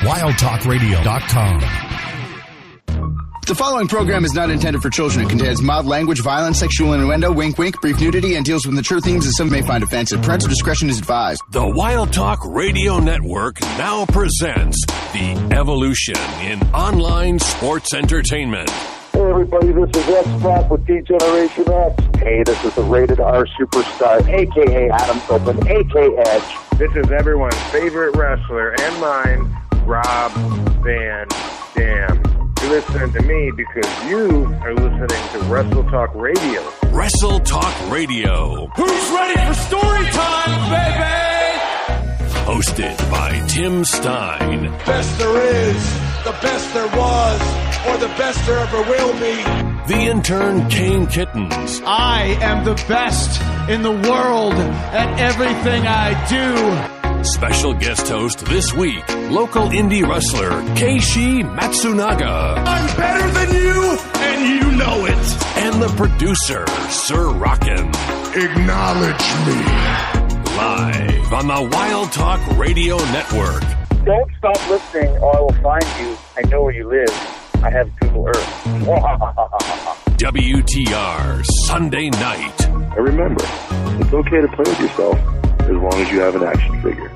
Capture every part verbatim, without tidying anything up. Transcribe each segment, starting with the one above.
wild talk radio dot com. The following program is not intended for children. It contains mild language, violence, sexual innuendo, wink wink, brief nudity, and deals with mature themes that some may find offensive. Parental discretion is advised. The Wild Talk Radio Network now presents The Evolution in Online Sports Entertainment. Hey everybody, this is X-Pac with D-Generation X. Hey, this is the Rated R Superstar, a k a. Adam Copeland, a k a. Edge. This is everyone's favorite wrestler and mine, Rob Van Dam. You're listening to me because you are listening to Wrestle Talk Radio. Wrestle Talk Radio. Who's ready for story time, baby? Hosted by Tim Stein. Best there is, the best there was, or the best there ever will be. The intern Kane Kittens. I am the best in the world at everything I do. Special guest host this week, local indie wrestler Keishi Matsunaga. I'm better than you, and you know it. And the producer, Sir Rockin'. Acknowledge me. Live on the Wild Talk Radio Network. Don't stop listening or I will find you. I know where you live. I have Google Earth. W T R Sunday night. And remember, it's okay to play with yourself as long as you have an action figure.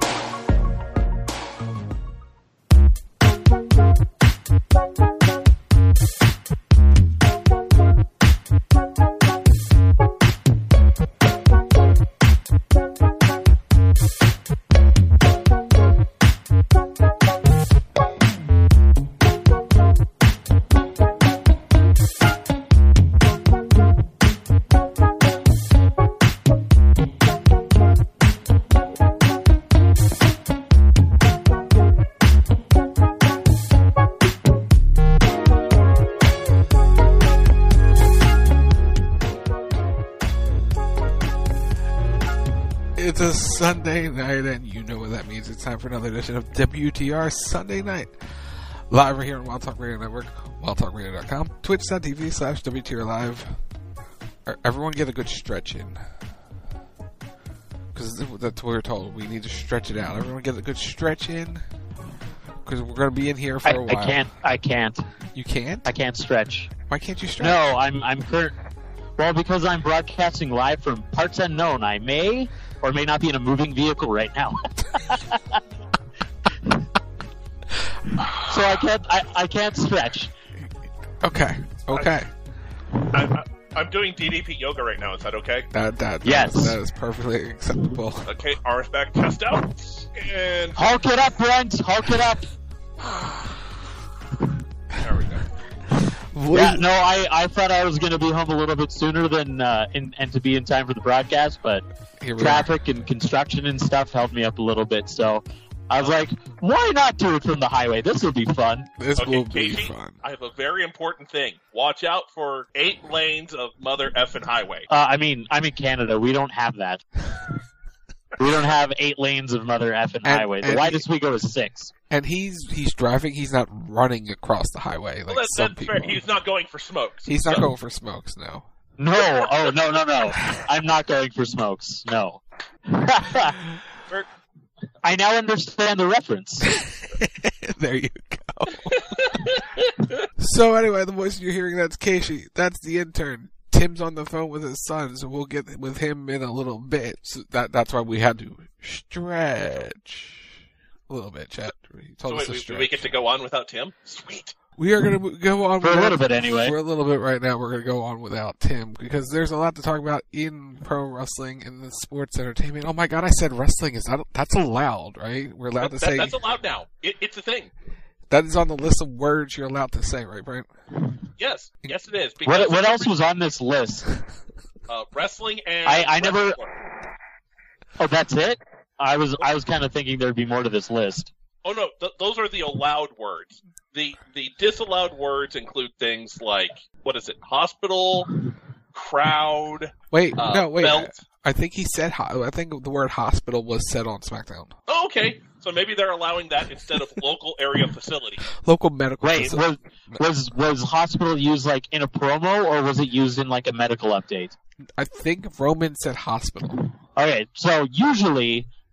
It's a Sunday night, and you know what that means. It's time for another edition of W T R Sunday Night. Live right here on Wild Talk Radio Network, wild talk radio dot com, twitch.tv slash WTR Live. Everyone get a good stretch in. Because that's what we're told. We need to stretch it out. Everyone get a good stretch in. Because we're going to be in here for I, a while. I can't. I can't. You can't? I can't stretch. Why can't you stretch? No, I'm I'm current. Well, because I'm broadcasting live from parts unknown. I may or may not be in a moving vehicle right now. So I can't. I, I can't stretch. Okay. Okay. I, I, I'm doing D D P yoga right now. Is that okay? That that yes. That is, that is perfectly acceptable. Okay. R F back, chest out, and Hulk it up, Brent. Hulk it up. There we go. Yeah, no, I, I thought I was going to be home a little bit sooner than uh, in, and to be in time for the broadcast, but traffic are. and construction and stuff held me up a little bit. So I was like, why not do it from the highway? This will be fun. This okay, will be Katie, fun. I have a very important thing. Watch out for eight lanes of mother effing highway. Uh, I mean, I'm in Canada. We don't have that. We don't have eight lanes of mother effing and, highway. The and widest he, we go is six. And he's he's driving. He's not running across the highway like well, that's, some that's people. fair. He's not going for smokes. He's not so. going for smokes. No. No. Oh no no no. I'm not going for smokes. No. I now understand the reference. There you go. So anyway, the voice you're hearing, that's Keishi. That's the intern. Tim's on the phone with his son, so we'll get with him in a little bit. So that that's why we had to stretch a little bit, chat. He told so us wait, to stretch. we, we get to go on without Tim? Sweet. We are going to go on for without, a little bit anyway. For a little bit right now, we're going to go on without Tim because there's a lot to talk about in pro wrestling and the sports entertainment. Oh my God, I said wrestling is that that's allowed, right? We're allowed that, to say that's allowed now. It, it's a thing. That is on the list of words you're allowed to say, right, Brent? Yes, yes, it is. What what else was on this list? Uh, wrestling and I, I never. wrestling. Oh, that's it. I was I was kind of thinking there'd be more to this list. Oh no, th- those are the allowed words. The the disallowed words include things like, what is it? Hospital, crowd. Wait, uh, no, wait. belt. I think he said. Ho- I think the word hospital was said on SmackDown. Oh, okay. So maybe they're allowing that instead of local area facility. Local medical. Wait, was, facility. was was hospital used like in a promo or was it used in like a medical update? I think Roman said hospital. Okay, so usually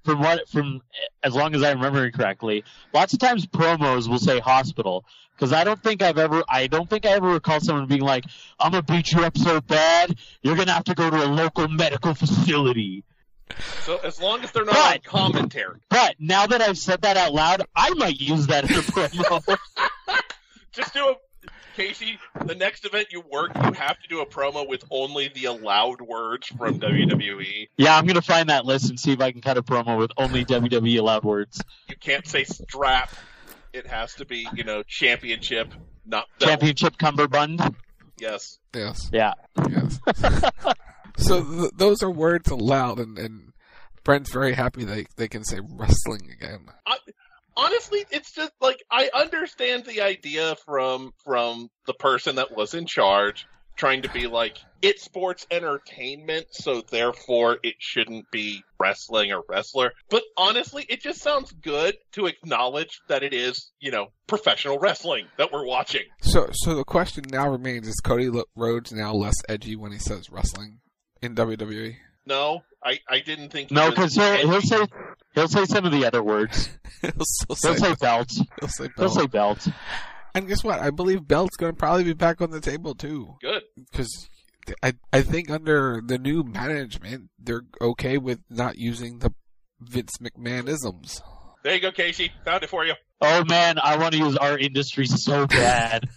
from what from as long as I remember correctly, lots of times promos will say hospital. Because I don't think I've ever, I don't think I ever recall someone being like, "I'm gonna beat you up so bad, you're gonna have to go to a local medical facility." So as long as they're not but, on commentary. But now that I've said that out loud, I might use that in a promo. Just do a, Casey, the next event you work, you have to do a promo with only the allowed words from W W E. Yeah, I'm gonna find that list and see if I can cut a promo with only W W E allowed words. You can't say strap. It has to be, you know, championship, not belt. Championship cummerbund. Yes. Yes. Yeah. Yes. So th- those are words allowed, and, and Brent's very happy they they can say wrestling again. I, honestly, it's just like I understand the idea from from the person that was in charge, trying to be like, it's sports entertainment, so therefore it shouldn't be wrestling or wrestler. But honestly, it just sounds good to acknowledge that it is, you know, professional wrestling that we're watching. So so the question now remains, is Cody Rhodes now less edgy when he says wrestling in W W E? No, I, I didn't think he No, was because he'll, edgy. he'll say he'll say some of the other words. he'll, he'll, he'll say, say belt. He'll say belt. He'll say belt. And guess what? I believe Belt's going to probably be back on the table too. Good. Because I I think under the new management, they're okay with not using the Vince McMahon-isms. There you go, Casey. Found it for you. Oh man, I want to use our industry so bad.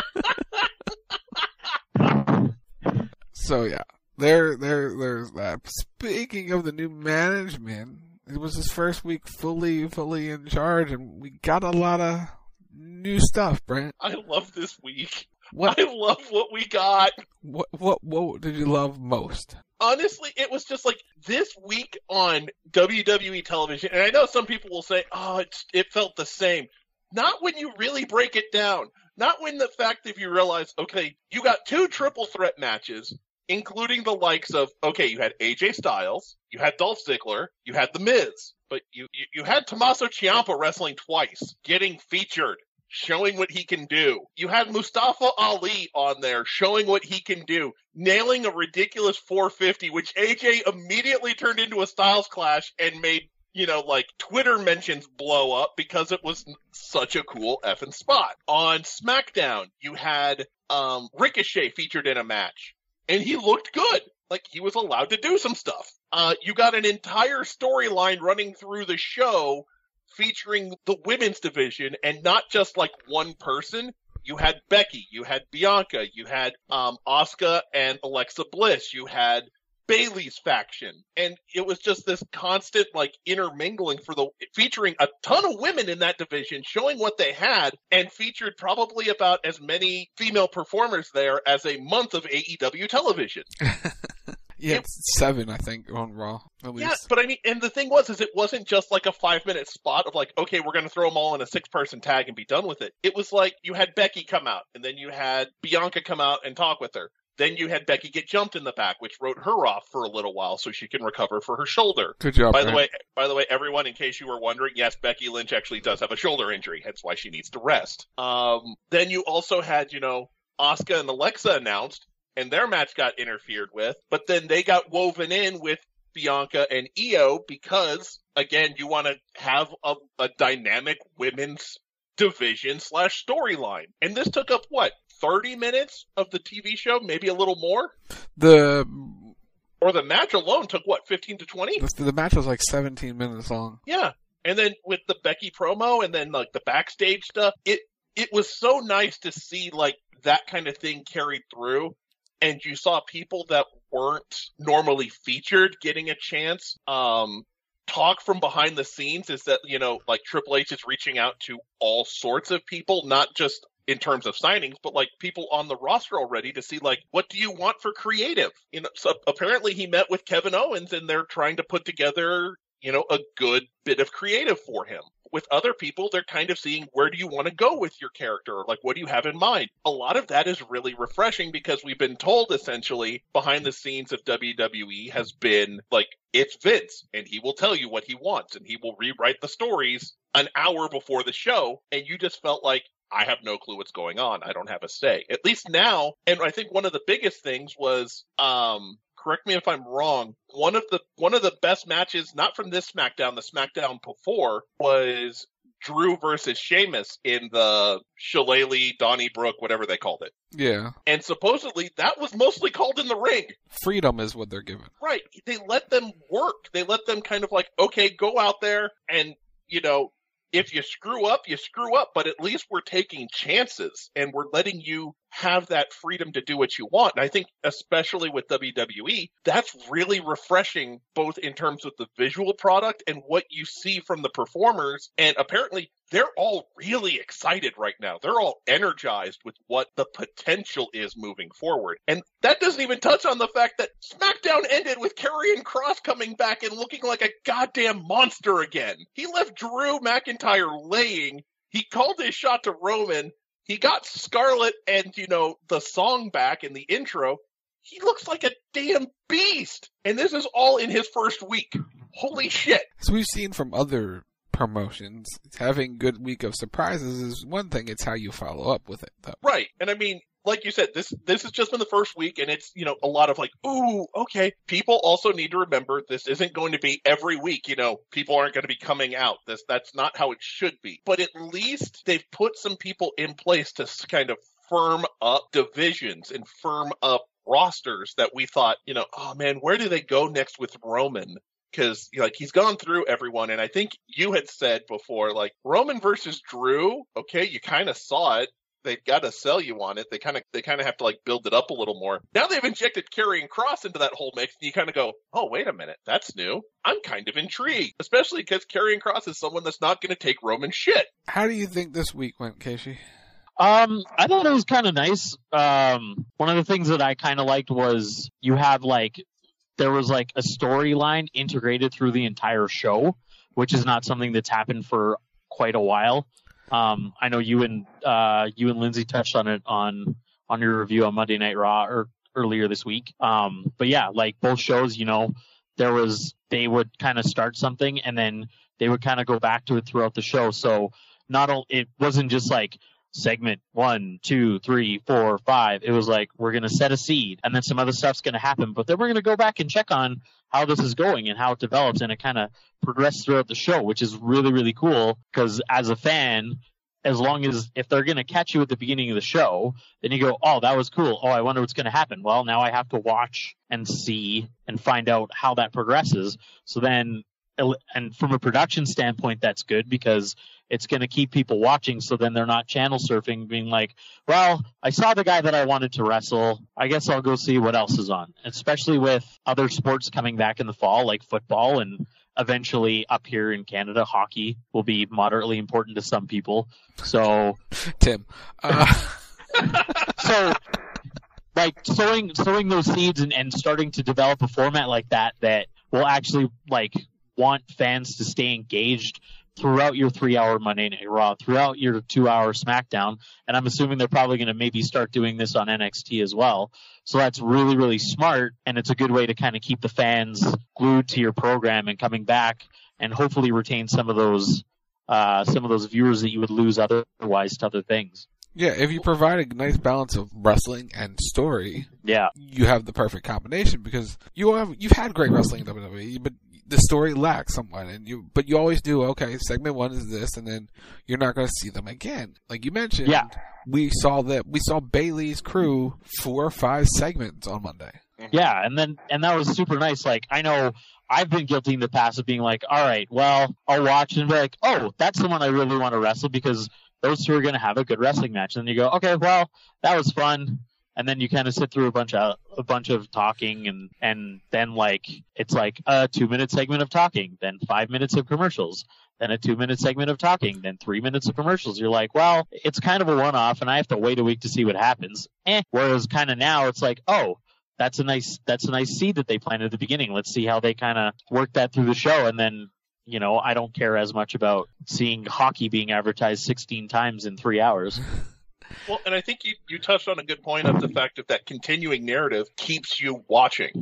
So yeah, there there there's that. Speaking of the new management, it was his first week fully fully in charge, and we got a lot of new stuff, Brent. I love this week. What? I love what we got. What what what did you love most? Honestly, it was just like this week on W W E television, and I know some people will say, "Oh, it's, it felt the same." Not when you really break it down. Not when the fact that you realize, okay, you got two triple threat matches, including the likes of, okay, you had A J Styles, you had Dolph Ziggler, you had The Miz, but you you, you had Tommaso Ciampa wrestling twice, getting featured, showing what he can do. You had Mustafa Ali on there showing what he can do, nailing a ridiculous four fifty, which A J immediately turned into a Styles Clash and made, you know, like Twitter mentions blow up because it was such a cool effing spot. On SmackDown, you had um, Ricochet featured in a match, and he looked good. Like, he was allowed to do some stuff. Uh, you got an entire storyline running through the show featuring the women's division, and not just like one person. You had Becky, you had Bianca, you had um Asuka and Alexa Bliss, you had Bayley's faction, and it was just this constant like intermingling for the featuring a ton of women in that division, showing what they had, and featured probably about as many female performers there as a month of A E W television. Yeah, it, it's seven, I think, on Raw. At least. Yeah, but I mean, and the thing was, is it wasn't just like a five-minute spot of like, okay, we're going to throw them all in a six-person tag and be done with it. It was like you had Becky come out, and then you had Bianca come out and talk with her. Then you had Becky get jumped in the back, which wrote her off for a little while so she can recover for her shoulder. Good job, By man. the way, by the way, everyone, in case you were wondering, yes, Becky Lynch actually does have a shoulder injury, hence why she needs to rest. Um, then you also had, you know, Asuka and Alexa announced, and their match got interfered with, but then they got woven in with Bianca and Io because, again, you want to have a, a dynamic women's division slash storyline. And this took up, what, thirty minutes of the T V show? Maybe a little more? The Or the match alone took, what, fifteen to twenty? The, the match was like seventeen minutes long. Yeah. And then with the Becky promo and then, like, the backstage stuff, it, it was so nice to see, like, that kind of thing carried through. And you saw people that weren't normally featured getting a chance. Um, talk from behind the scenes is that, you know, like Triple H is reaching out to all sorts of people, not just in terms of signings, but like people on the roster already to see, like, what do you want for creative? You know, so apparently he met with Kevin Owens and they're trying to put together, you know, a good bit of creative for him. With other people, they're kind of seeing, where do you want to go with your character? Like, what do you have in mind? A lot of that is really refreshing because we've been told, essentially, behind the scenes of W W E has been, like, it's Vince, and he will tell you what he wants, and he will rewrite the stories an hour before the show, and you just felt like, I have no clue what's going on. I don't have a say. At least now, and I think one of the biggest things was um, correct me if I'm wrong, one of the one of the best matches, not from this SmackDown, the SmackDown before, was Drew versus Sheamus in the Shillelagh, Donnybrook, whatever they called it. Yeah. And supposedly that was mostly called in the ring. Freedom is what they're given. Right. They let them work. They let them kind of like, okay, go out there and, you know, if you screw up, you screw up, but at least we're taking chances and we're letting you have that freedom to do what you want. And I think especially with W W E, that's really refreshing, both in terms of the visual product and what you see from the performers. And apparently they're all really excited right now. They're all energized with what the potential is moving forward. And that doesn't even touch on the fact that SmackDown ended with Karrion Kross coming back and looking like a goddamn monster again. He left Drew McIntyre laying. He called his shot to Roman. He got Scarlett and, you know, the song back in the intro. He looks like a damn beast. And this is all in his first week. Holy shit. As we've seen from other promotions, having good week of surprises is one thing. It's how you follow up with it, though. Right. And I mean, like you said, this this has just been the first week, and it's, you know, a lot of like, ooh, okay. People also need to remember this isn't going to be every week. You know, people aren't going to be coming out. This That's not how it should be. But at least they've put some people in place to kind of firm up divisions and firm up rosters that we thought, you know, oh man, where do they go next with Roman? Because, like, he's gone through everyone, and I think you had said before, like, Roman versus Drew, okay, you kind of saw it. They've got to sell you on it. They kind of they kind of have to, like, build it up a little more. Now they've injected Karrion Kross into that whole mix, and you kind of go, oh, wait a minute, that's new. I'm kind of intrigued, especially because Karrion Kross is someone that's not going to take Roman shit. How do you think this week went, Casey? Um, I thought it was kind of nice. Um, one of the things that I kind of liked was you have, like, there was like a storyline integrated through the entire show, which is not something that's happened for quite a while. Um, I know you and uh, you and Lindsay touched on it on on your review on Monday Night Raw or earlier this week. Um, but yeah, like both shows, you know, there was they would kind of start something and then they would kind of go back to it throughout the show. So not only it wasn't just like segment one, two, three, four, five. It was like, we're going to set a seed and then some other stuff's going to happen, but then we're going to go back and check on how this is going and how it develops. And it kind of progressed throughout the show, which is really, really cool. Because as a fan, as long as if they're going to catch you at the beginning of the show, then you go, oh, that was cool. Oh, I wonder what's going to happen. Well, now I have to watch and see and find out how that progresses. So then, and from a production standpoint, that's good because it's going to keep people watching, so then they're not channel surfing, being like, well, I saw the guy that I wanted to wrestle. I guess I'll go see what else is on. Especially with other sports coming back in the fall, like football, and eventually up here in Canada, hockey will be moderately important to some people. So, Tim. Uh... so, like, sowing, sowing those seeds and, and starting to develop a format like that that will actually, like, want fans to stay engaged throughout your three-hour Monday Night Raw, throughout your two-hour SmackDown, and I'm assuming they're probably going to maybe start doing this on N X T as well. So that's really, really smart, and it's a good way to kind of keep the fans glued to your program and coming back, and hopefully retain some of those uh, some of those viewers that you would lose otherwise to other things. Yeah, if you provide a nice balance of wrestling and story, yeah, you have the perfect combination because you have you've had great wrestling in W W E, but the story lacks somewhat, and you but you always do. Okay, segment one is this, and then you're not going to see them again. Like you mentioned, yeah. we saw that we saw Bayley's crew four or five segments on Monday. Yeah, and then and that was super nice. Like I know I've been guilty in the past of being like, all right, well, I'll watch and be like, oh, that's the one I really want to wrestle because those two are going to have a good wrestling match. And then you go, okay, well, that was fun. And then you kind of sit through a bunch of a bunch of talking, and, and then like it's like a two minute segment of talking, then five minutes of commercials, then a two minute segment of talking, then three minutes of commercials. You're like, well, it's kind of a one off, and I have to wait a week to see what happens. Eh. Whereas kind of now it's like, oh, that's a nice that's a nice seed that they planted at the beginning. Let's see how they kind of work that through the show, and then. You know, I don't care as much about seeing hockey being advertised sixteen times in three hours. Well, and I think you, you touched on a good point of the fact that that continuing narrative keeps you watching.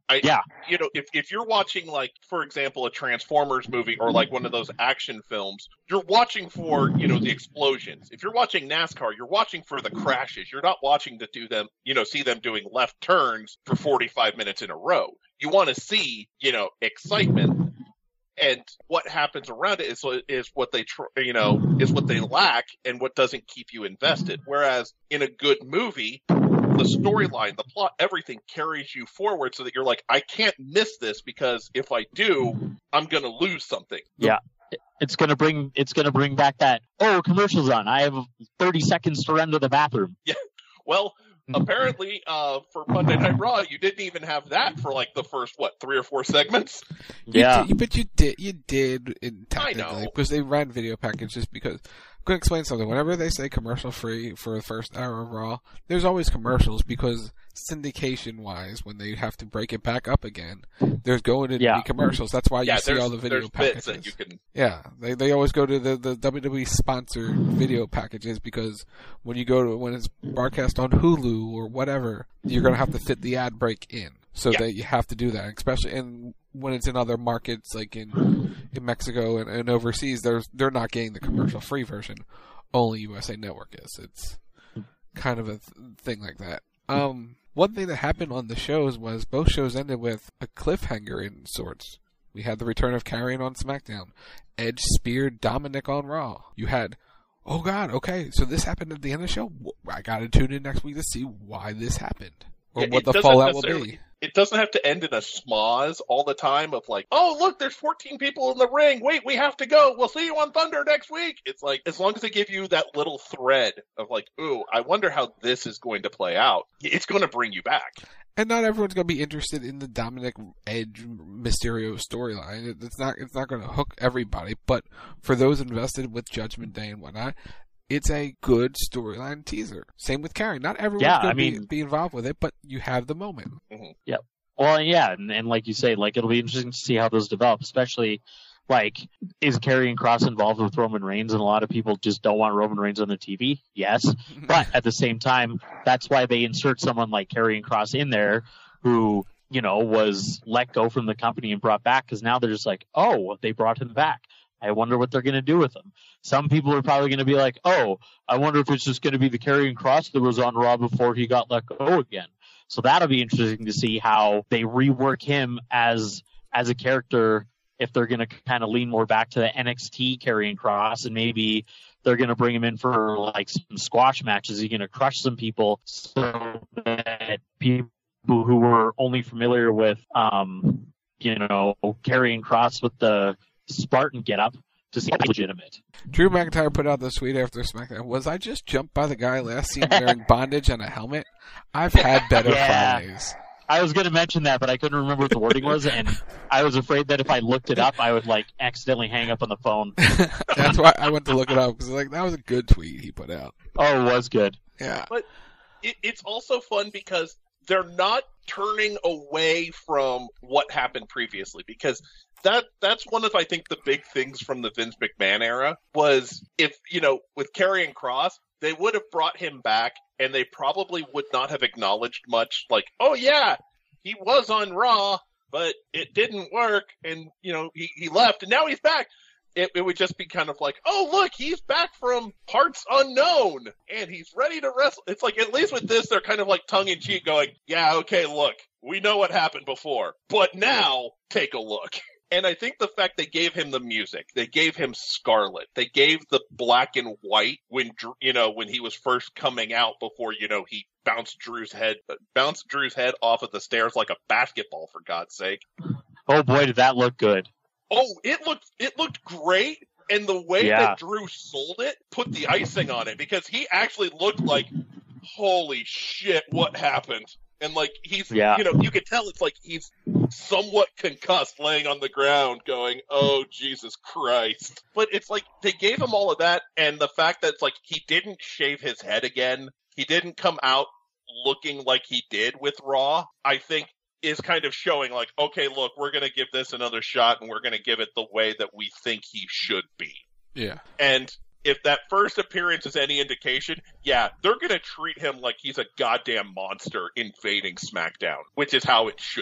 I, yeah. You know, if, if you're watching, like, for example, a Transformers movie or, like, one of those action films, you're watching for, you know, the explosions. If you're watching NASCAR, you're watching for the crashes. You're not watching to do them, you know, see them doing left turns for forty-five minutes in a row. You want to see, you know, excitement. And what happens around it is is what they, tr- you know, is what they lack and what doesn't keep you invested. Whereas in a good movie, the storyline, the plot, everything carries you forward so that you're like, I can't miss this because if I do, I'm going to lose something. Yeah. It's gonna bring it's gonna bring back that oh commercials on. I have thirty seconds to run to the bathroom. Yeah. Well, apparently, uh, for Monday Night Raw, you didn't even have that for like the first what three or four segments. Yeah, you did, but you did you did in technically I know. because they ran video packages. Because I'm gonna explain something. Whenever they say commercial free for the first hour of Raw, there's always commercials because syndication wise, when they have to break it back up again, there's going to yeah. be commercials. That's why you yeah, see all the video there's packages. Bits that you can... Yeah, they they always go to the, the W W E sponsored video packages because when you go to when it's broadcast on Hulu or whatever, you're gonna have to fit the ad break in. So yeah. that you have to do that, especially in when it's in other markets like in in Mexico and, and overseas. There's they're not getting the commercial free version. Only U S A Network is. It's kind of a th- thing like that. Um, one thing that happened on the shows was both shows ended with a cliffhanger in sorts. We had the return of Karrion on SmackDown. Edge speared Dominic on Raw. You had, oh God, okay, so this happened at the end of the show. I got to tune in next week to see why this happened or Yeah, what it the fallout will necessarily- be. It doesn't have to end in a schmoz all the time of like, oh, look, there's fourteen people in the ring. Wait, we have to go. We'll see you on Thunder next week. It's like, as long as they give you that little thread of like, ooh, I wonder how this is going to play out, it's going to bring you back. And not everyone's going to be interested in the Dominic Edge Mysterio storyline. It's not, it's not going to hook everybody, but for those invested with Judgment Day and whatnot, it's a good storyline teaser. Same with Karrion. Not everyone's Yeah, going I to be, mean- be involved with it, but you have the moment. Mm-hmm. Yep. Well, yeah, and, and like you say, like it'll be interesting to see how those develop, especially like is Karrion Kross involved with Roman Reigns, and a lot of people just don't want Roman Reigns on the T V. Yes, but at the same time, that's why they insert someone like Karrion Kross in there, who you know was let go from the company and brought back because now they're just like, oh, they brought him back. I wonder what they're going to do with him. Some people are probably going to be like, oh, I wonder if it's just going to be the Karrion Kross that was on Raw before he got let go again. So that'll be interesting to see how they rework him as as a character, if they're going to kind of lean more back to the N X T Karrion Kross, and maybe they're going to bring him in for like some squash matches. He's going to crush some people so that people who were only familiar with, um, you know, Karrion Kross with the Spartan getup to see legitimate. Drew McIntyre put out the tweet after SmackDown. Was I just jumped by the guy last seen wearing bondage and a helmet? I've had better yeah. Fridays. I was going to mention that, but I couldn't remember what the wording was, and I was afraid that if I looked it up, I would like accidentally hang up on the phone. That's why I went to look it up, because like that was a good tweet he put out. Oh, it was good. Yeah. But it, it's also fun because they're not turning away from what happened previously, because that that's one of, I think, the big things from the Vince McMahon era was if, you know, with Karrion Kross, they would have brought him back and they probably would not have acknowledged much like, oh yeah, he was on Raw, but it didn't work and, you know, he, he left and now he's back. It, it would just be kind of like, oh, look, he's back from parts unknown and he's ready to wrestle. It's like, at least with this, they're kind of like tongue-in-cheek going, yeah, okay, look, we know what happened before, but now take a look. And I think the fact they gave him the music, they gave him Scarlet, they gave the black and white when, you know, when he was first coming out before, you know, he bounced Drew's head, bounced Drew's head off of the stairs like a basketball, for God's sake. Oh boy, did that look good. Oh, it looked, it looked great. And the way yeah. that Drew sold it put the icing on it, because he actually looked like, holy shit, what happened? And, like, he's, yeah. you know, you could tell it's like he's somewhat concussed laying on the ground going, oh, Jesus Christ. But it's like they gave him all of that, and the fact that it's like he didn't shave his head again, he didn't come out looking like he did with Raw, I think is kind of showing like, okay, look, we're going to give this another shot, and we're going to give it the way that we think he should be. Yeah. And if that first appearance is any indication, yeah, they're going to treat him like he's a goddamn monster invading SmackDown, which is how it should be.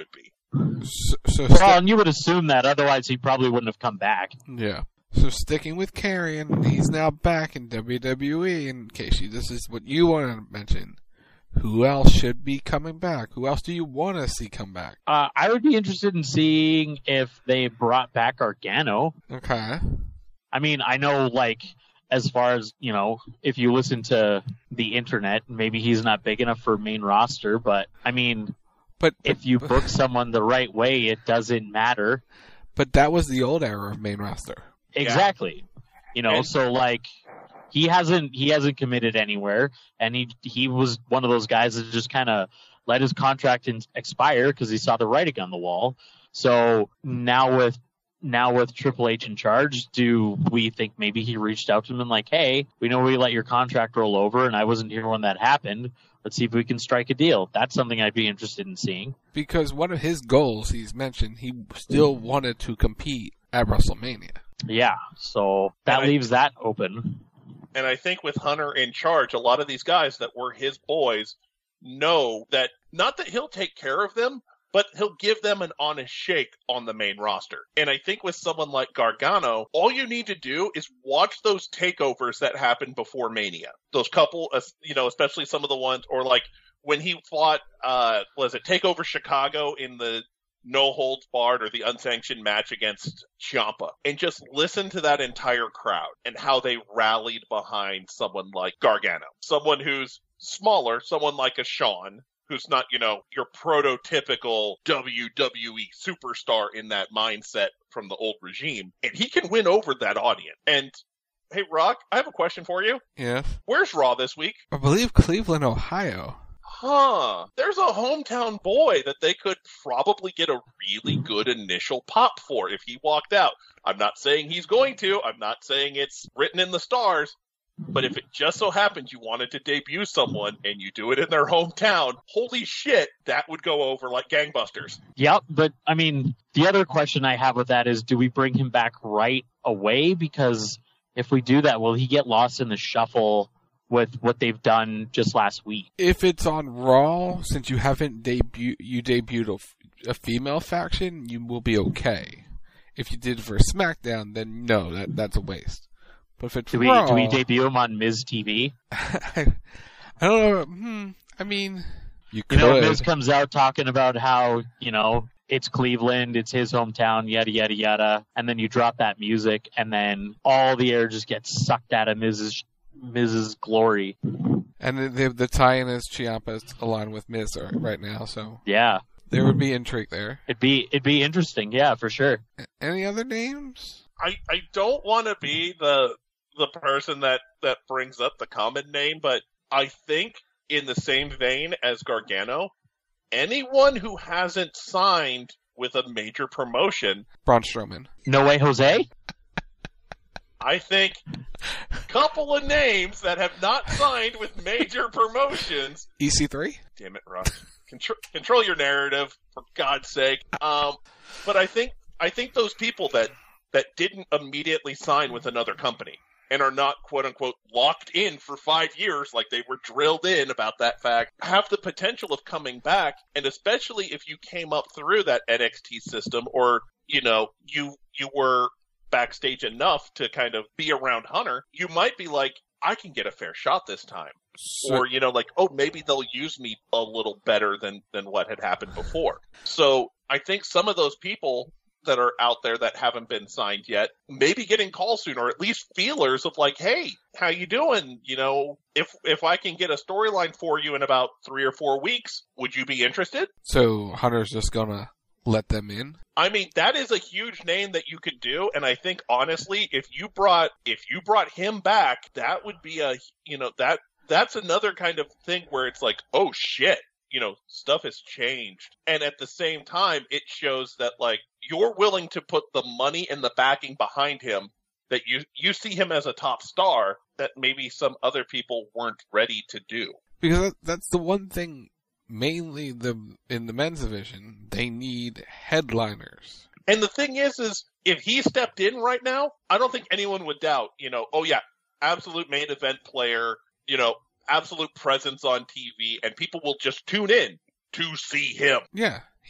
So, so well, sti- and you would assume that, otherwise he probably wouldn't have come back. Yeah. So sticking with Karrion, he's now back in W W E. And Casey, this is what you want to mention. Who else should be coming back? Who else do you want to see come back? Uh, I would be interested in seeing if they brought back Gargano. Okay. I mean, I know, like, as far as, you know, if you listen to the internet, maybe he's not big enough for main roster, but, I mean, but if you book someone the right way, it doesn't matter. But that was the old era of main roster. Exactly. Yeah. You know, and, so, like, he hasn't he hasn't committed anywhere, and he he was one of those guys that just kind of let his contract in, expire because he saw the writing on the wall. So now with Now with Triple H in charge, do we think maybe he reached out to him and like, hey, we know we let your contract roll over and I wasn't here when that happened. Let's see if we can strike a deal. That's something I'd be interested in seeing. Because one of his goals, he's mentioned, he still wanted to compete at WrestleMania. Yeah, so that and leaves I, that open. And I think with Hunter in charge, a lot of these guys that were his boys know that, not that he'll take care of them, but he'll give them an honest shake on the main roster. And I think with someone like Gargano, all you need to do is watch those takeovers that happened before Mania. Those couple, you know, especially some of the ones, or like when he fought, uh, was it Takeover Chicago in the no holds barred or the unsanctioned match against Ciampa, and just listen to that entire crowd and how they rallied behind someone like Gargano, someone who's smaller, someone like a Shawn, who's not, you know, your prototypical W W E superstar in that mindset from the old regime. And he can win over that audience. And, hey, Rock, I have a question for you. Yes? Where's Raw this week? I believe Cleveland, Ohio. Huh. There's a hometown boy that they could probably get a really good initial pop for if he walked out. I'm not saying he's going to. I'm not saying it's written in the stars. But if it just so happens you wanted to debut someone and you do it in their hometown, holy shit, that would go over like gangbusters. Yep, but I mean, the other question I have with that is, do we bring him back right away? Because if we do that, will he get lost in the shuffle with what they've done just last week? If it's on Raw, since you haven't debuted, you debuted a, a female faction, you will be okay. If you did it for SmackDown, then no, that that's a waste. But if it's do we Raw, do we debut him on Miz T V? I, I don't know. Hmm, I mean, you could. You know, Miz comes out talking about how, you know, it's Cleveland, it's his hometown, yada yada yada, and then you drop that music, and then all the air just gets sucked out of Miz's Miz's glory. And the the tie-in is Ciampa's aligned with Miz right now, so yeah, there would be intrigue there. It'd be it'd be interesting, yeah, for sure. Any other names? I I don't want to be the the person that, that brings up the common name, but I think in the same vein as Gargano, anyone who hasn't signed with a major promotion. Braun Strowman. No Way Jose? I think a couple of names that have not signed with major promotions. E C three? Damn it, Russ. Control, control your narrative, for God's sake. Um, but I think I think those people that, that didn't immediately sign with another company and are not, quote-unquote, locked in for five years like they were drilled in about that fact, have the potential of coming back, and especially if you came up through that N X T system or, you know, you you were backstage enough to kind of be around Hunter, you might be like, I can get a fair shot this time. So, or, you know, like, oh, maybe they'll use me a little better than, than what had happened before. So I think some of those people that are out there that haven't been signed yet, maybe getting calls soon, or at least feelers of like, hey, how you doing? You know, if if I can get a storyline for you in about three or four weeks, would you be interested? So Hunter's just gonna let them in? I mean, that is a huge name that you could do, and I think honestly, if you brought if you brought him back, that would be a, you know, that that's another kind of thing where it's like, oh shit, you know, stuff has changed. And at the same time, it shows that, like, you're willing to put the money and the backing behind him, that you you see him as a top star that maybe some other people weren't ready to do. Because that's the one thing, mainly the in the men's division, they need headliners. And the thing is, is if he stepped in right now, I don't think anyone would doubt, you know, oh yeah, absolute main event player, you know, absolute presence on T V, and people will just tune in to see him. Yeah, he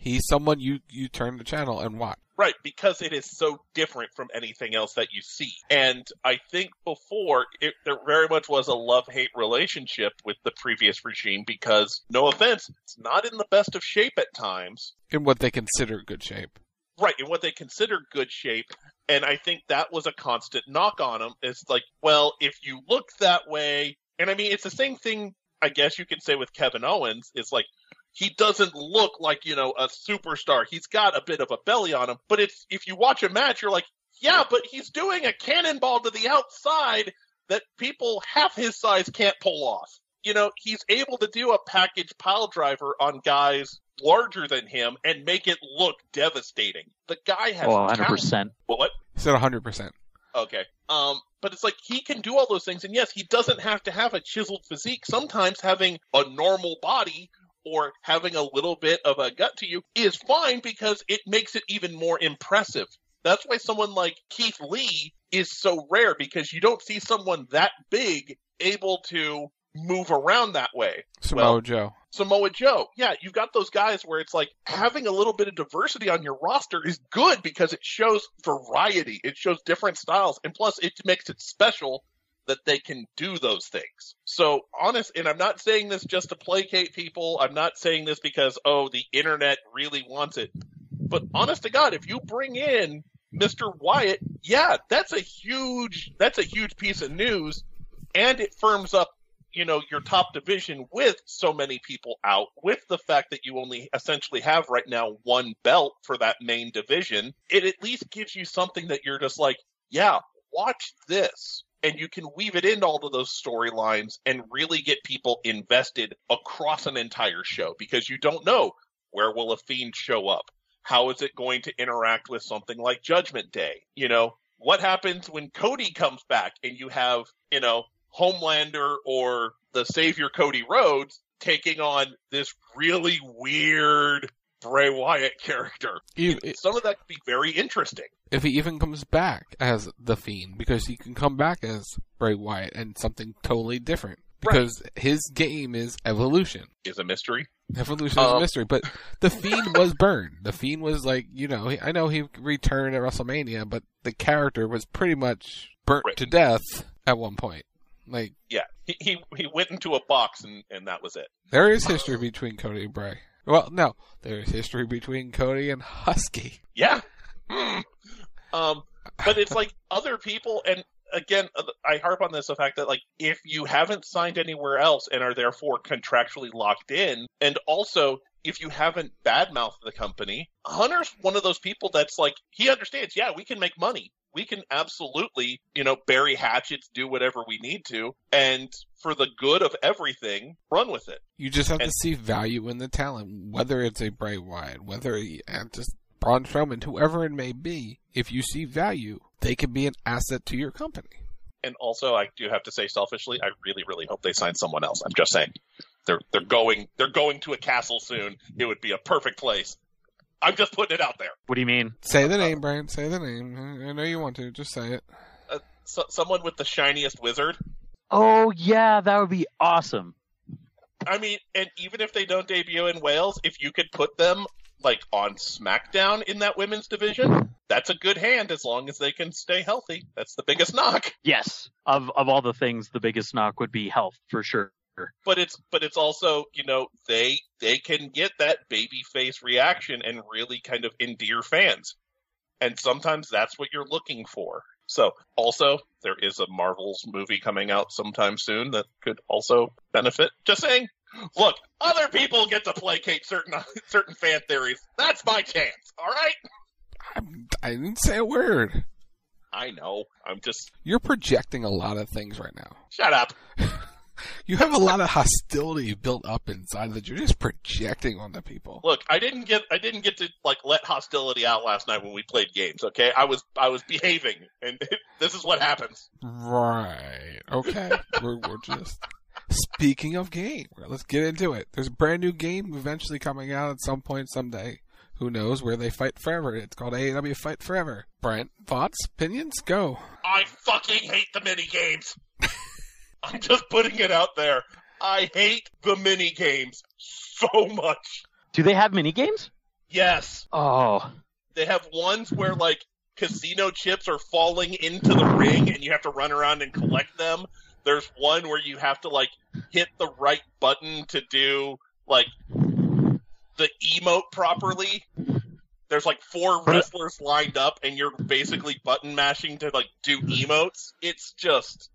He's someone you, you turn the channel and watch. Right, because it is so different from anything else that you see. And I think before, it, there very much was a love-hate relationship with the previous regime because, no offense, it's not in the best of shape at times. In what they consider good shape. Right, in what they consider good shape. And I think that was a constant knock on him. It's like, well, if you look that way, and I mean, it's the same thing, I guess you could say with Kevin Owens. It's like, he doesn't look like, you know, a superstar. He's got a bit of a belly on him. But it's, if you watch a match, you're like, yeah, but he's doing a cannonball to the outside that people half his size can't pull off. You know, he's able to do a package pile driver on guys larger than him and make it look devastating. The guy has oh, one hundred percent. Talent. What? He said one hundred percent. Okay. Um, but it's like he can do all those things. And yes, he doesn't have to have a chiseled physique. Sometimes having a normal body or having a little bit of a gut to you is fine because it makes it even more impressive. That's why someone like Keith Lee is so rare, because you don't see someone that big able to move around that way. Samoa well, Joe. Samoa Joe. Yeah, you've got those guys where it's like having a little bit of diversity on your roster is good because it shows variety. It shows different styles. And plus, it makes it special that they can do those things. So honest, and I'm not saying this just to placate people. I'm not saying this because, oh, the internet really wants it. But honest to God, if you bring in Mister Wyatt, yeah, that's a huge, that's a huge piece of news. And it firms up, you know, your top division with so many people out, with the fact that you only essentially have right now one belt for that main division. It at least gives you something that you're just like, yeah, watch this. And you can weave it into all of those storylines and really get people invested across an entire show, because you don't know, where will a Fiend show up? How is it going to interact with something like Judgment Day? You know, what happens when Cody comes back and you have, you know, Homelander or the Savior Cody Rhodes taking on this really weird Bray Wyatt character? You, it, Some of that could be very interesting. If he even comes back as the Fiend, because he can come back as Bray Wyatt and something totally different. Because right. His game is evolution. Is a mystery. Evolution is um, a mystery. But the Fiend was burned. The Fiend was like, you know, I know he returned at WrestleMania, but the character was pretty much burnt written. to death at one point. Like, yeah, he he, he went into a box and, and that was it. There is history between Cody and Bray. Well, no, there is history between Cody and Husky. Yeah. Mm. Um, but it's like other people, and again, I harp on this, the fact that, like, if you haven't signed anywhere else and are therefore contractually locked in, and also if you haven't badmouthed the company, Hunter's one of those people that's like, he understands, yeah, we can make money. We can absolutely, you know, bury hatchets, do whatever we need to, and for the good of everything, run with it. You just have and, to see value in the talent, whether it's a Bray Wyatt, whether it's just Braun Strowman, whoever it may be. If you see value, they can be an asset to your company. And also, I do have to say selfishly, I really, really hope they sign someone else. I'm just saying. They're they're going they're going to a castle soon. It would be a perfect place. I'm just putting it out there. What do you mean? Say the name, Brian. Say the name. I know you want to. Just say it. Uh, so, someone with the shiniest wizard. Oh, yeah, that would be awesome. I mean, and even if they don't debut in Wales, if you could put them, like, on SmackDown in that women's division, that's a good hand as long as they can stay healthy. That's the biggest knock. Yes. Of of all the things, the biggest knock would be health, for sure. But it's but it's also, you know, they they can get that babyface reaction and really kind of endear fans. And sometimes that's what you're looking for. So also, there is a Marvel's movie coming out sometime soon that could also benefit. Just saying. Look, other people get to placate certain certain fan theories. That's my chance, all right? I'm, I didn't say a word. I know. I'm just... You're projecting a lot of things right now. Shut up. You have a lot of hostility built up inside that you're just projecting onto people. Look, I didn't get I didn't get to like let hostility out last night when we played games, okay? I was I was behaving, and this is what happens. Right. Okay. we're we're just speaking of game. Let's get into it. There's a brand new game eventually coming out at some point someday. Who knows, where they fight forever. It's called A E W Fight Forever. Brent, thoughts, opinions? Go. I fucking hate the mini games. I'm just putting it out there. I hate the mini games so much. Do they have mini games? Yes. Oh. They have ones where, like, casino chips are falling into the ring and you have to run around and collect them. There's one where you have to, like, hit the right button to do, like, the emote properly. There's, like, four wrestlers lined up and you're basically button mashing to, like, do emotes. It's just...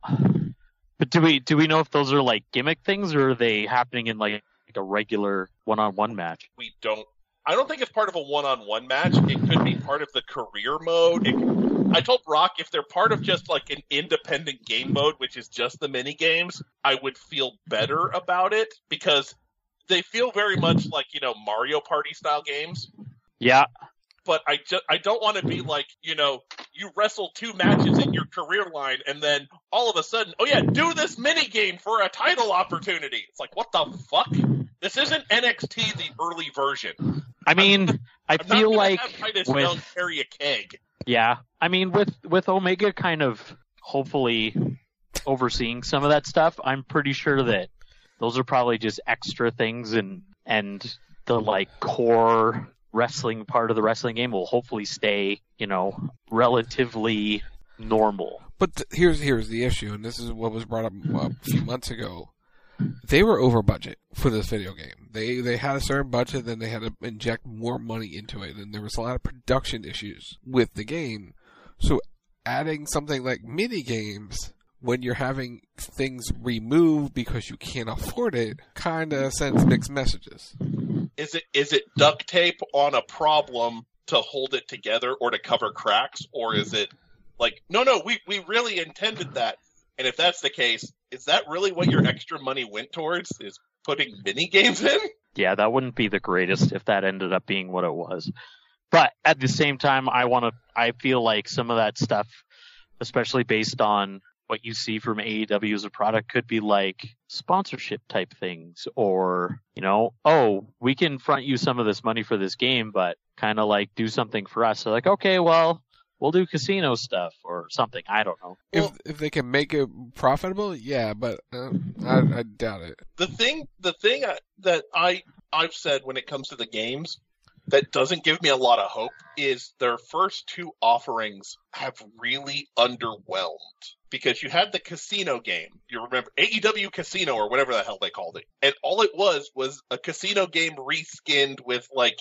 But do we do we know if those are, like, gimmick things, or are they happening in, like, a regular one-on-one match? We don't... I don't think it's part of a one-on-one match. It could be part of the career mode. It, I told Brock if they're part of just like an independent game mode, which is just the mini games, I would feel better about it because they feel very much like, you know, Mario Party style games. Yeah. But I just I don't want to be like, you know, you wrestle two matches in your career line and then all of a sudden, oh yeah, do this mini game for a title opportunity. It's like, what the fuck? This isn't N X T, the early version. I mean, I'm, I I'm feel not like have Titus with, Young carry a keg. Yeah, I mean, with with Omega kind of hopefully overseeing some of that stuff, I'm pretty sure that those are probably just extra things, and and the like core wrestling part of the wrestling game will hopefully stay, you know, relatively normal. But th- here's here's the issue, and this is what was brought up uh, a few months ago. They were over budget for this video game. They they had a certain budget, then they had to inject more money into it, and there was a lot of production issues with the game. So adding something like mini games when you're having things removed because you can't afford it kind of sends mixed messages. Is it is it duct tape on a problem to hold it together or to cover cracks, or is it like, no, no, we, we really intended that? And if that's the case, is that really what your extra money went towards, is putting mini games in? Yeah, that wouldn't be the greatest if that ended up being what it was. But at the same time, I want to. I feel like some of that stuff, especially based on what you see from A E W as a product, could be like sponsorship type things, or, you know, oh, we can front you some of this money for this game, but kind of like do something for us. So like, okay, well, we'll do casino stuff or something. I don't know. If Well, if they can make it profitable, yeah, but uh, I, I doubt it. the thing, the thing I, that I I've said when it comes to the games that doesn't give me a lot of hope is their first two offerings have really underwhelmed. Because you had the casino game, you remember A E W Casino or whatever the hell they called it, and all it was was a casino game reskinned with like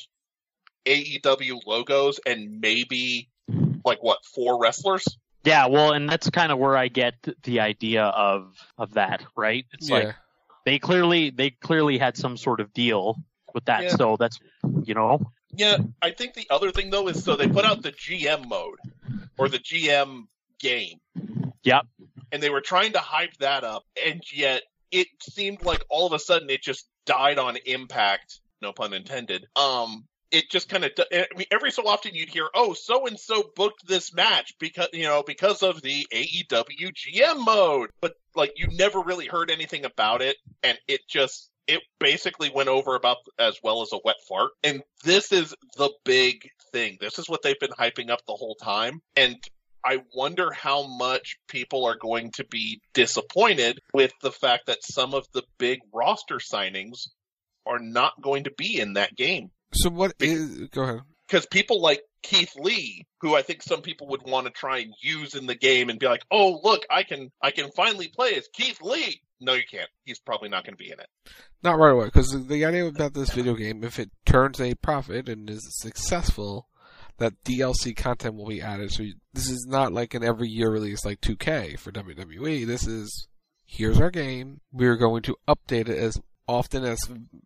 A E W logos and maybe like what, four wrestlers? Yeah, well, and that's kind of where I get the idea of of that, right? It's Yeah. like they clearly they clearly had some sort of deal with that, Yeah. so that's, you know. Yeah, I think the other thing though is so they put out the G M mode or the G M game. Yep. And they were trying to hype that up, and yet it seemed like all of a sudden it just died on impact, no pun intended. Um, it just kind of, I mean, every so often you'd hear, oh, so-and-so booked this match because, you know, because of the A E W G M mode. But, like, you never really heard anything about it, and it just, it basically went over about as well as a wet fart. And this is the big thing. This is what they've been hyping up the whole time. And I wonder how much people are going to be disappointed with the fact that some of the big roster signings are not going to be in that game. So what is... Go ahead. Because people like Keith Lee, who I think some people would want to try and use in the game and be like, oh, look, I can I can finally play as Keith Lee. No, you can't. He's probably not going to be in it. Not right away, because the idea about this video game, if it turns a profit and is successful, that D L C content will be added. So you, this is not like an every year release like two K for W W E. This is, here's our game. We're going to update it as often as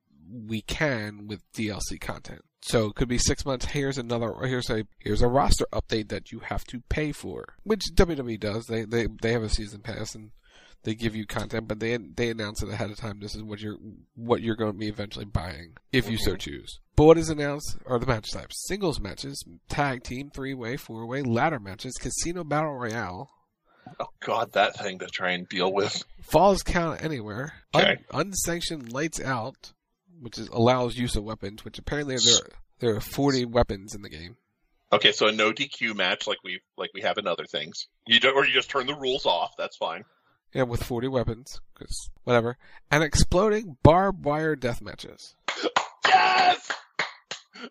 we can with D L C content. So it could be six months. Here's another. Here's a here's a roster update that you have to pay for, which W W E does. They they they have a season pass and they give you content, but they they announce it ahead of time. This is what you're what you're going to be eventually buying if you so choose. But what is announced are the match types: singles matches, tag team, three way, four way, ladder matches, casino battle royale. Oh God, that thing to try and deal with. Falls count anywhere. Okay. Un- unsanctioned lights out, which is, allows use of weapons. Which apparently there there are forty weapons in the game. Okay, so a no D Q match like we like we have in other things. You don't, or you just turn the rules off. That's fine. Yeah, with forty weapons, because whatever. And exploding barbed wire death matches. Yes!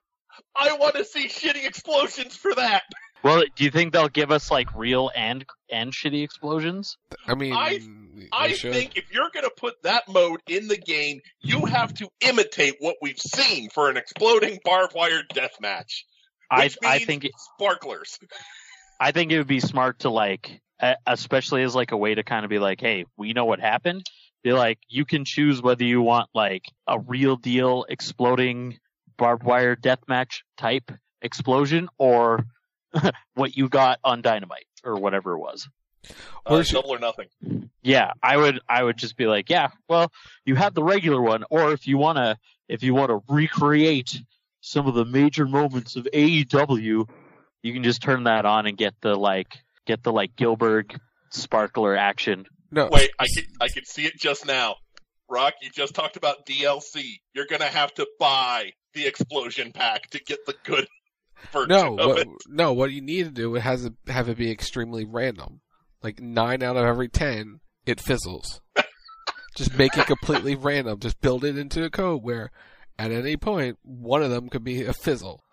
I want to see shitty explosions for that. Well, do you think they'll give us like real and and shitty explosions? I mean, I, I think if you're going to put that mode in the game, you have to imitate what we've seen for an exploding barbed wire deathmatch. I Which I means think it, sparklers. I think it would be smart to like, especially as like a way to kind of be like, hey, we know what happened. Be like, you can choose whether you want like a real deal exploding barbed wire deathmatch type explosion or what you got on Dynamite or whatever it was. Uh, double or nothing. Yeah, I would I would just be like, yeah, well, you have the regular one, or if you wanna if you wanna recreate some of the major moments of A E W, you can just turn that on and get the like get the like Gilbert sparkler action. No. Wait, I can I can see it just now. Rock, you just talked about D L C. You're gonna have to buy the explosion pack to get the good version no, of what, it. No, what you need to do is has it, have it be extremely random. Like nine out of every ten, it fizzles. Just make it completely random. Just build it into a code where at any point, one of them could be a fizzle.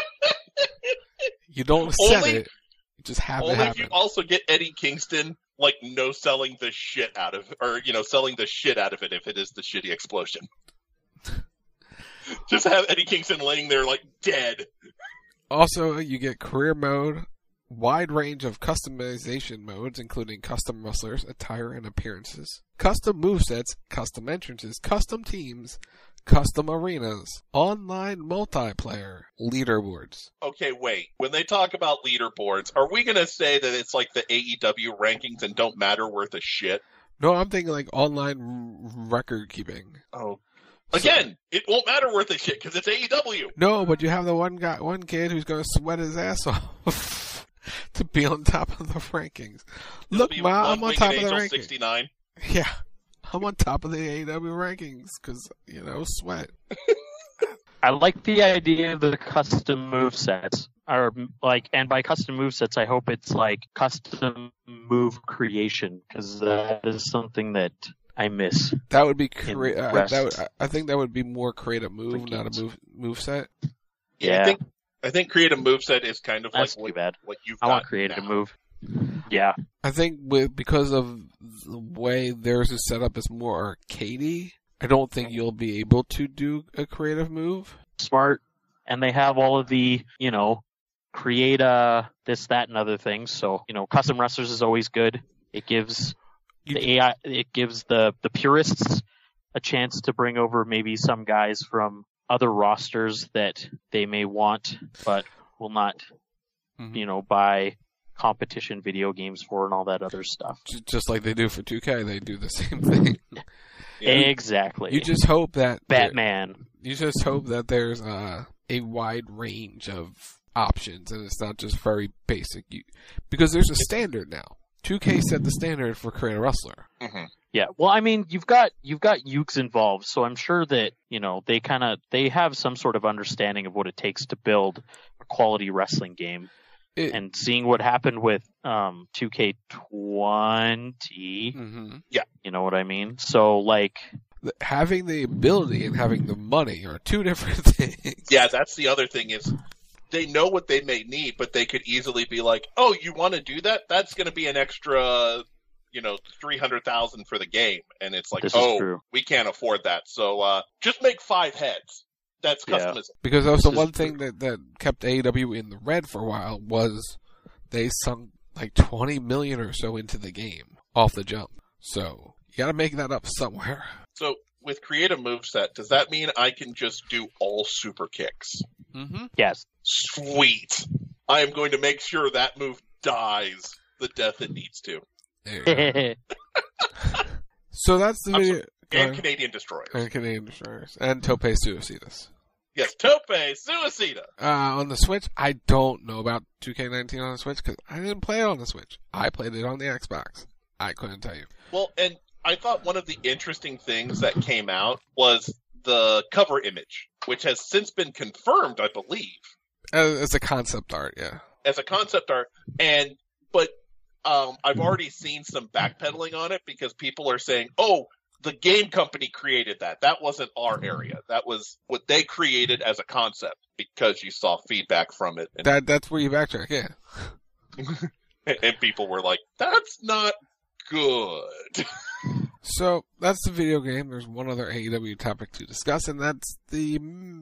You don't set only, it. You just have only it happen. if you also get Eddie Kingston, like, no selling the shit out of, or, you know, selling the shit out of it if it is the shitty explosion. Just have Eddie Kingston laying there, like, dead. Also, you get career mode, wide range of customization modes, including custom wrestlers, attire, and appearances, custom movesets, custom entrances, custom teams, custom arenas, online multiplayer, leaderboards. Okay, wait. When they talk about leaderboards, are we going to say that it's like the A E W rankings and don't matter worth a shit? No, I'm thinking like online r- record keeping. Oh. Again, so, it won't matter worth a shit because it's A E W. No, but you have the one guy, one kid who's going to sweat his ass off to be on top of the rankings. Look, Ma, I'm on top of the rankings. sixty-nine. Yeah. I'm on top of the A E W rankings because, you know, sweat. I like the idea of the custom movesets. Or like, and by custom movesets, I hope it's like custom move creation because that is something that I miss. That would be crea- uh, that would, I think that would be more create a move, not a move move set. Yeah, I think I think create a move set is kind of That's like what, bad. what you've I got want create now. a move. Yeah. I think with because of the way theirs is set up as more arcadey, I don't think you'll be able to do a creative move. Smart. And they have all of the, you know, create a this, that, and other things. So, you know, custom wrestlers is always good. It gives You the A I, it gives the, the purists a chance to bring over maybe some guys from other rosters that they may want, but will not, mm-hmm. you know, buy competition video games for and all that other stuff. Just like they do for two K, they do the same thing. Yeah. Exactly. You just hope that Batman. You just hope that there's uh, a wide range of options and it's not just very basic. You, because there's a standard now. two K set the standard for create a wrestler. Mm-hmm. Yeah. Well, I mean, you've got you've got Ukes involved, so I'm sure that you know they kind of they have some sort of understanding of what it takes to build a quality wrestling game. It, and seeing what happened with um, two K twenty, mm-hmm. yeah, you know what I mean? So, like... Having the ability and having the money are two different things. Yeah, that's the other thing is they know what they may need, but they could easily be like, oh, you want to do that? That's going to be an extra, you know, three hundred thousand dollars for the game. And it's like, this oh, we can't afford that. So uh, just make five heads. That's customization. Yeah. Because also one thing that, that kept A E W in the red for a while was they sunk like twenty million dollars or so into the game off the jump. So you got to make that up somewhere. So with create a moveset, does that mean I can just do all super kicks? Mm-hmm. Yes. Sweet. I am going to make sure that move dies the death it needs to. So that's the video. And uh, Canadian Destroyers. And Canadian Destroyers. And Tope Suicidas. Yes, Tope Suicida. Uh, on the Switch, I don't know about two K nineteen on the Switch because I didn't play it on the Switch. I played it on the Xbox. I couldn't tell you. Well, and I thought one of the interesting things that came out was the cover image, which has since been confirmed, I believe. As, as a concept art, yeah. As a concept art. And, but, um, I've already seen some backpedaling on it because people are saying, oh, the game company created that. That wasn't our area. That was what they created as a concept because you saw feedback from it. And, that That's where you backtrack, yeah. and, and people were like, that's not good. So, that's the video game. There's one other A E W topic to discuss, and that's the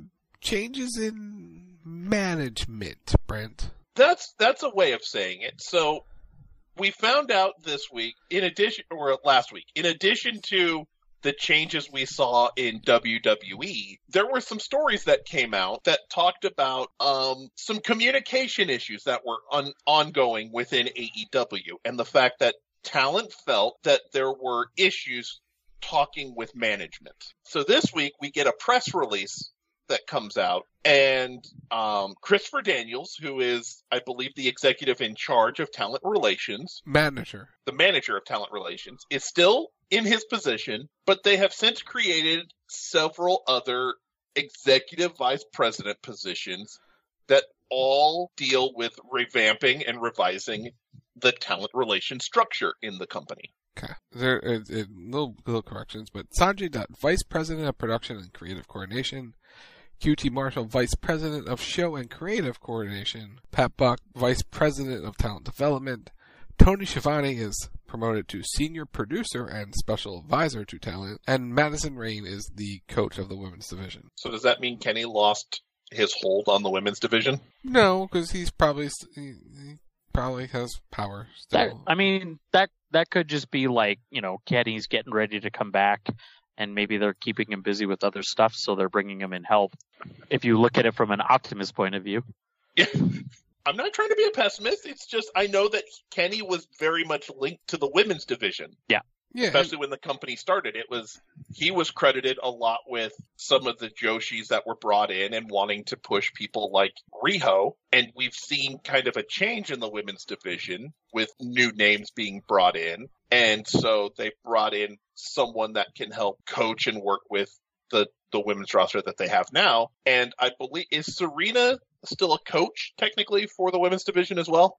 changes in management, Brent. That's that's a way of saying it. So, we found out this week, in addition, or last week, in addition to the changes we saw in W W E, there were some stories that came out that talked about um, some communication issues that were on, ongoing within A E W, and the fact that talent felt that there were issues talking with management. So this week, we get a press release that comes out, and um, Christopher Daniels, who is, I believe, the executive in charge of talent relations, manager, the manager of talent relations, is still in his position, but they have since created several other executive vice president positions that all deal with revamping and revising the talent relations structure in the company. Okay. There are uh, uh, little, little corrections, but Sanjay Dutt, Vice President of Production and Creative Coordination. Q T Marshall, Vice President of Show and Creative Coordination. Pat Buck, Vice President of Talent Development. Tony Schiavone is promoted to Senior Producer and Special Advisor to Talent. And Madison Rayne is the coach of the women's division. So does that mean Kenny lost his hold on the women's division? No, because he's probably he, he probably has power still. That, I mean, that that could just be like, you know, Kenny's getting ready to come back, and maybe they're keeping him busy with other stuff, so they're bringing him in help. If you look at it from an optimist point of view. Yeah. I'm not trying to be a pessimist. It's just I know that Kenny was very much linked to the women's division. Yeah. Yeah. Especially when the company started. It was he was credited a lot with some of the Joshis that were brought in and wanting to push people like Riho. And we've seen kind of a change in the women's division with new names being brought in. And so they brought in someone that can help coach and work with the, the women's roster that they have now. And I believe, is Serena still a coach technically for the women's division as well?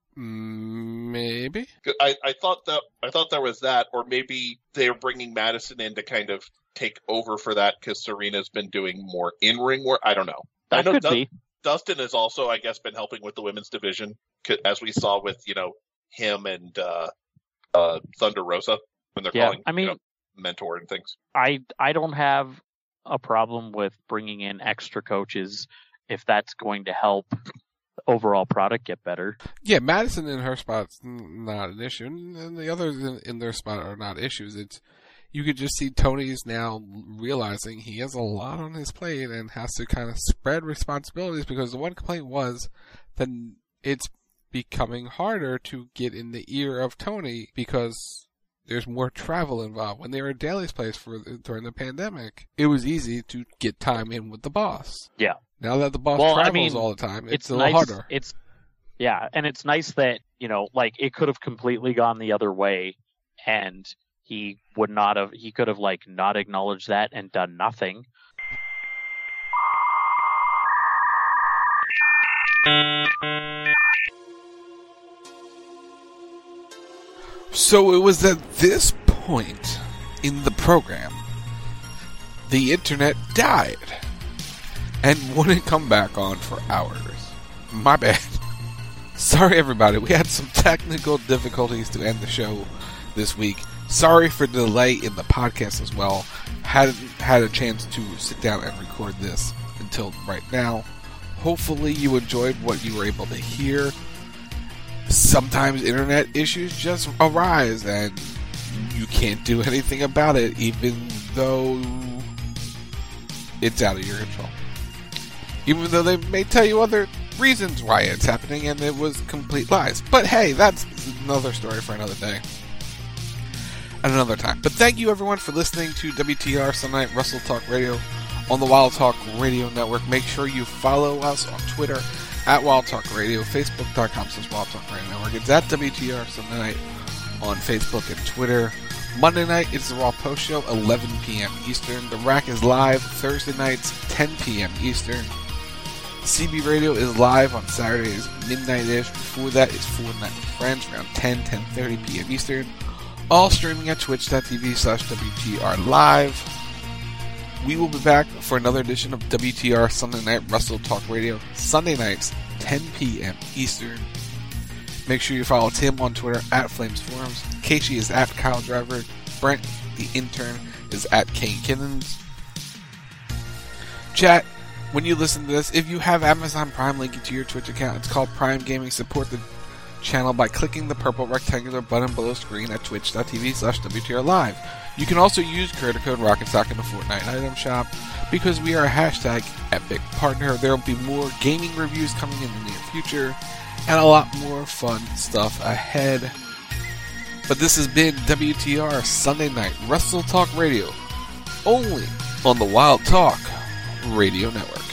Maybe. I, I thought that I thought there was that, or maybe they're bringing Madison in to kind of take over for that because Serena's been doing more in-ring work. I don't know. That I know could Du- be. Dustin has also, I guess, been helping with the women's division, as we saw with you know him and uh, uh, Thunder Rosa when they're Yeah, calling I mean, you know, mentor and things. I I don't have a problem with bringing in extra coaches if that's going to help the overall product get better. Yeah, Madison in her spot's not an issue, and the others in, in their spot are not issues. It's you could just see Tony's now realizing he has a lot on his plate and has to kind of spread responsibilities, because the one complaint was that it's becoming harder to get in the ear of Tony because there's more travel involved. When they were at Daly's place for during the pandemic, it was easy to get time in with the boss. Yeah. Now that the boss well, travels I mean, all the time, it's, it's a little nice, harder. It's yeah, and it's nice that, you know, like it could have completely gone the other way, and he would not have. He could have like not acknowledged that and done nothing. So it was at this point in the program, the internet died and wouldn't come back on for hours. My bad. Sorry everybody, we had some technical difficulties to end the show this week. Sorry for the delay in the podcast as well. Hadn't had a chance to sit down and record this until right now. Hopefully you enjoyed what you were able to hear. Sometimes internet issues just arise and you can't do anything about it, even though it's out of your control. Even though they may tell you other reasons why it's happening and it was complete lies. But hey, that's another story for another day. At another time. But thank you everyone for listening to W T R Sunday Night Wrestle Talk Radio on the Wild Talk Radio Network. Make sure you follow us on Twitter at Wild Talk Radio, Facebook.com slash Wild Talk Radio Network. It's at W T R Sunday Night on Facebook and Twitter. Monday night is the Raw Post Show, eleven p.m. Eastern. The Rack is live Thursday nights, ten p.m. Eastern. C B Radio is live on Saturdays, midnight-ish. Before that is Four Night with Friends, around ten, ten thirty p.m. Eastern. All streaming at twitch.tv slash WTR Live. We will be back for another edition of W T R Sunday Night Wrestle Talk Radio, Sunday nights, ten p.m. Eastern. Make sure you follow Tim on Twitter at Flames Forums. Casey is at Kyle Driver. Brent, the intern, is at Kane Kinnons. Chat, when you listen to this, if you have Amazon Prime, link it to your Twitch account. It's called Prime Gaming. Support the channel by clicking the purple rectangular button below screen at twitch.tv slash WTR Live. You can also use creator code RocketSock in the Fortnite item shop because we are a hashtag epic partner. There will be more gaming reviews coming in the near future and a lot more fun stuff ahead. But this has been W T R Sunday Night Wrestle Talk Radio, only on the Wild Talk Radio Network.